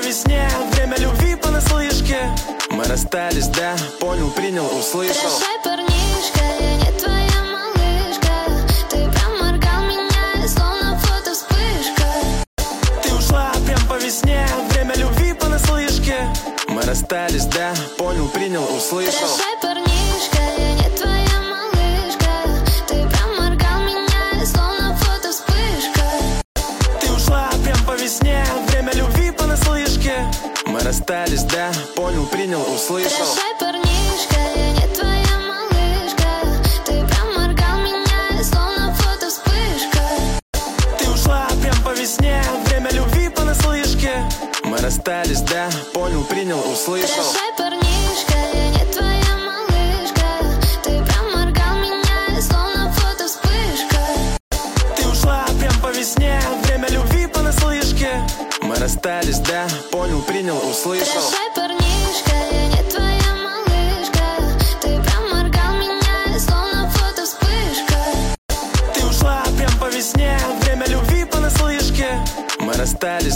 весне, время любви понаслышке. Мы расстались, да, понял, принял, услышал. Прощай, парнишка, я не твоя малышка. Ты проморгал меня, словно фото вспышка. Ты ушла прям по весне, время любви понаслышке. Мы расстались, да, понял, принял, услышал. Прощай, парнишка, я не твоя малышка. Ты проморгал меня, словно фото вспышка. Ты ушла прям по весне, время любви понаслышке. Мы расстались, да, понял, принял, услышал. Прощай, парнишка, я не твоя малышка. Ты проморгал меня, словно фото вспышка. Ты ушла прям по весне, время любви понаслышке. Мы расстались, да, понял, принял, услышал. Прощай, парнишка, я не твоя малышка. Ты проморгал меня, словно фото вспышка. Ты ушла прям по весне, время любви понаслышке. Мы расстались, да, понял, принял, услышал. Прощай, парнишка, я не твоя малышка. Ты проморгал меня, словно фото вспышка. Ты ушла прям по весне, время любви понаслышке. Мы расстались,